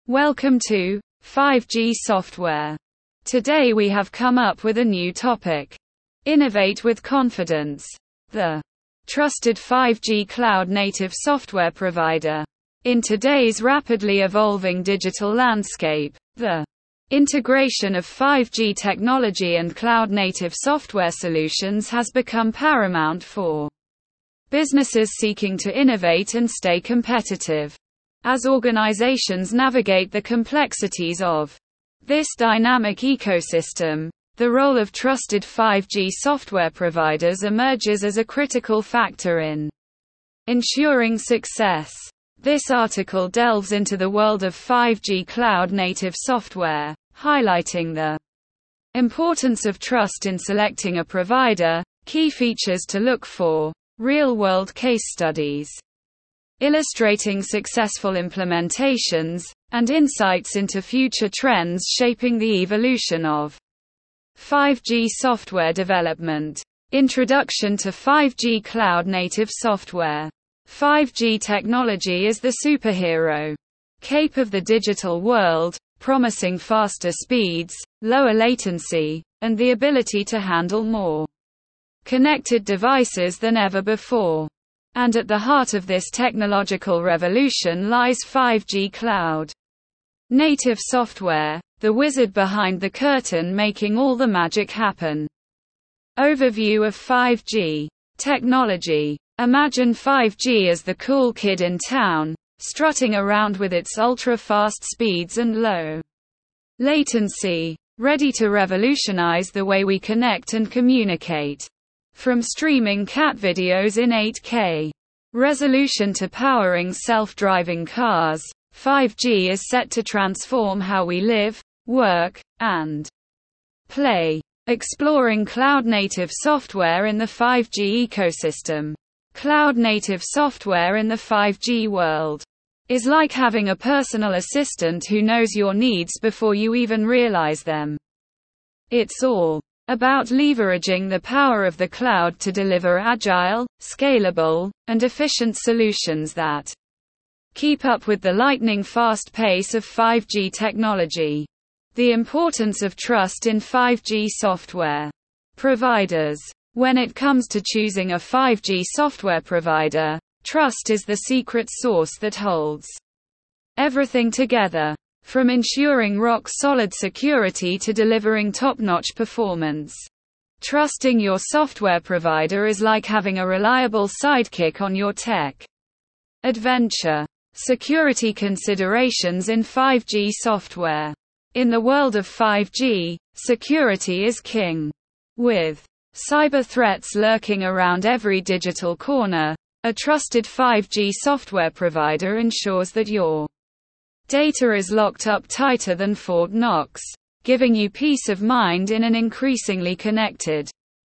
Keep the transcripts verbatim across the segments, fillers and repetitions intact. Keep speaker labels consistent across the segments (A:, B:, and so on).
A: Welcome to five G Software. Today we have come up with a new topic. Innovate with confidence. The trusted five G cloud-native software provider. In today's rapidly evolving digital landscape, the integration of five G technology and cloud-native software solutions has become paramount for businesses seeking to innovate and stay competitive. As organizations navigate the complexities of this dynamic ecosystem, the role of trusted five G software providers emerges as a critical factor in ensuring success. This article delves into the world of five G cloud-native software, highlighting the importance of trust in selecting a provider, key features to look for, real-world case studies illustrating successful implementations, and insights into future trends shaping the evolution of five G software development. Introduction to five G cloud-native software. five G technology is the superhero cape of the digital world, promising faster speeds, lower latency, and the ability to handle more connected devices than ever before. And at the heart of this technological revolution lies five G cloud native software, the wizard behind the curtain making all the magic happen. Overview of five G technology. Imagine five G as the cool kid in town, strutting around with its ultra-fast speeds and low latency, ready to revolutionize the way we connect and communicate. From streaming cat videos in eight K resolution to powering self-driving cars, five G is set to transform how we live, work, and play. Exploring cloud-native software in the five G ecosystem. Cloud-native software in the five G world is like having a personal assistant who knows your needs before you even realize them. It's all about leveraging the power of the cloud to deliver agile, scalable, and efficient solutions that keep up with the lightning-fast pace of five G technology. The importance of trust in five G software providers. When it comes to choosing a five G software provider, trust is the secret sauce that holds everything together. From ensuring rock-solid security to delivering top-notch performance. Trusting your software provider is like having a reliable sidekick on your tech adventure. Security considerations in five G software. In the world of five G, security is king. With cyber threats lurking around every digital corner, a trusted five G software provider ensures that your data is locked up tighter than Fort Knox, giving you peace of mind in an increasingly connected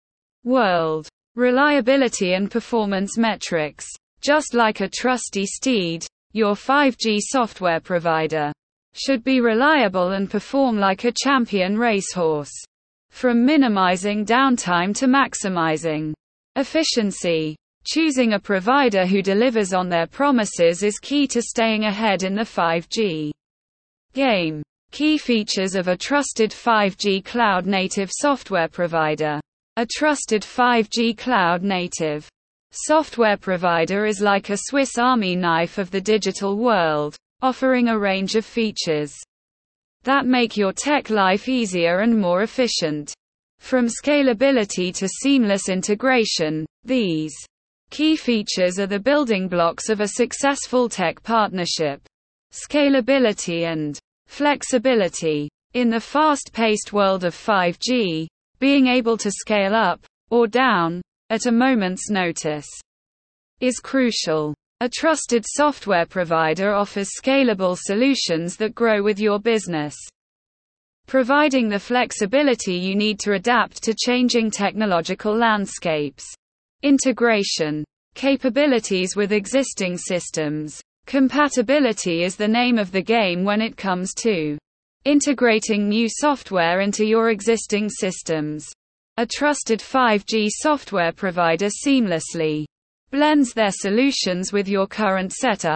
A: world. Reliability and performance metrics. Just like a trusty steed, your five G software provider should be reliable and perform like a champion racehorse. From minimizing downtime to maximizing efficiency. Choosing a provider who delivers on their promises is key to staying ahead in the five G game. Key features of a trusted five G cloud-native software provider. A trusted five G cloud-native software provider is like a Swiss Army knife of the digital world, offering a range of features that make your tech life easier and more efficient. From scalability to seamless integration, these key features are the building blocks of a successful tech partnership. Scalability and flexibility. In the fast-paced world of five G, being able to scale up, or down, at a moment's notice, is crucial. A trusted software provider offers scalable solutions that grow with your business, providing the flexibility you need to adapt to changing technological landscapes. Integration. Capabilities with existing systems. Compatibility is the name of the game when it comes to integrating new software into your existing systems. A trusted five G software provider seamlessly blends their solutions with your current setup,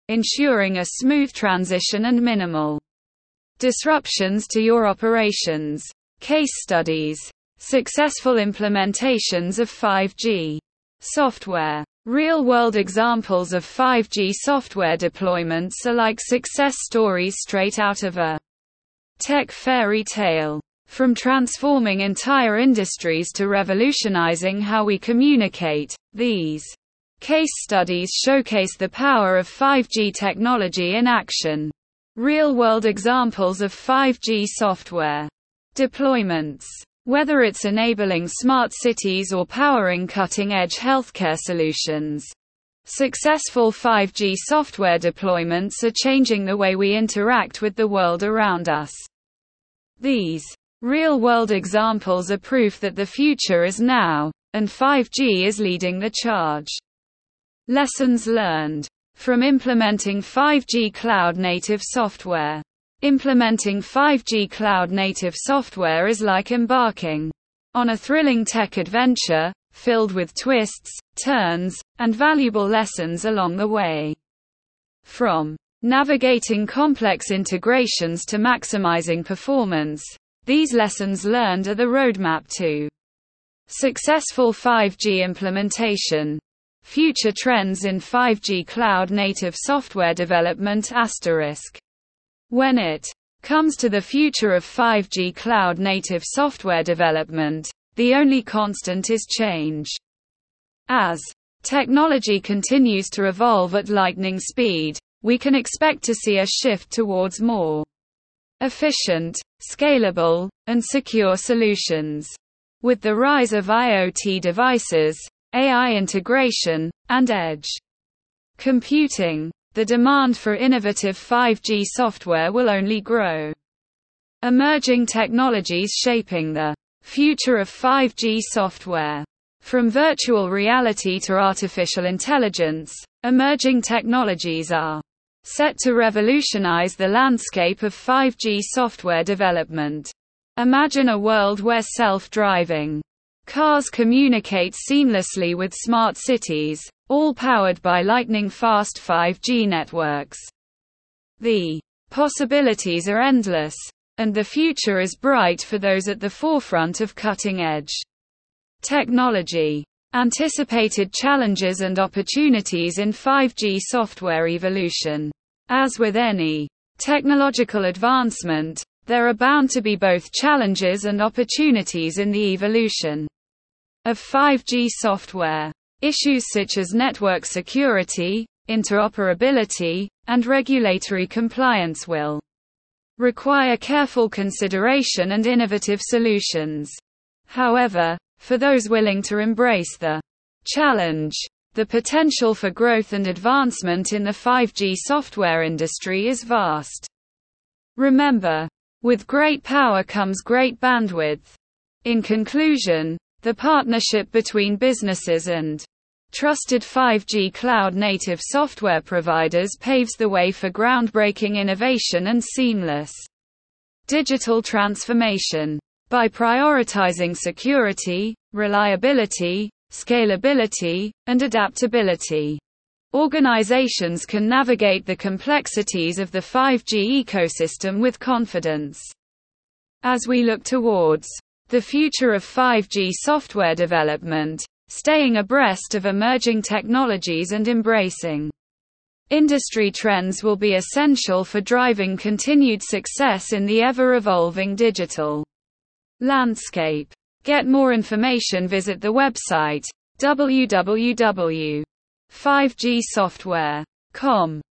A: ensuring a smooth transition and minimal disruptions to your operations. Case studies. Successful implementations of five G software. Real-world examples of five G software deployments are like success stories straight out of a tech fairy tale. From transforming entire industries to revolutionizing how we communicate, these case studies showcase the power of five G technology in action. Real-world examples of five G software deployments. Whether it's enabling smart cities or powering cutting-edge healthcare solutions, successful five G software deployments are changing the way we interact with the world around us. These real-world examples are proof that the future is now, and five G is leading the charge. Lessons learned from implementing five G cloud-native software. Implementing five G cloud-native software is like embarking on a thrilling tech adventure, filled with twists, turns, and valuable lessons along the way. From navigating complex integrations to maximizing performance, these lessons learned are the roadmap to successful five G implementation. Future trends in five G cloud-native software development asterisk. When it comes to the future of five G cloud-native software development, the only constant is change. As technology continues to evolve at lightning speed, we can expect to see a shift towards more efficient, scalable, and secure solutions. With the rise of IoT devices, A I integration, and edge computing, the demand for innovative five G software will only grow. Emerging technologies shaping the future of five G software. From virtual reality to artificial intelligence, emerging technologies are set to revolutionize the landscape of five G software development. Imagine a world where self-driving cars communicate seamlessly with smart cities, all powered by lightning-fast five G networks. The possibilities are endless, and the future is bright for those at the forefront of cutting-edge technology. Anticipated challenges and opportunities in five G software evolution. As with any technological advancement, there are bound to be both challenges and opportunities in the evolution of five G software. Issues such as network security, interoperability, and regulatory compliance will require careful consideration and innovative solutions. However, for those willing to embrace the challenge, the potential for growth and advancement in the five G software industry is vast. Remember, with great power comes great bandwidth. In conclusion, the partnership between businesses and trusted five G cloud-native software providers paves the way for groundbreaking innovation and seamless digital transformation. By prioritizing security, reliability, scalability, and adaptability, organizations can navigate the complexities of the five G ecosystem with confidence. As we look towards the future of five G software development, staying abreast of emerging technologies and embracing industry trends will be essential for driving continued success in the ever-evolving digital landscape. Get more information, visit the website w w w dot five g software dot com.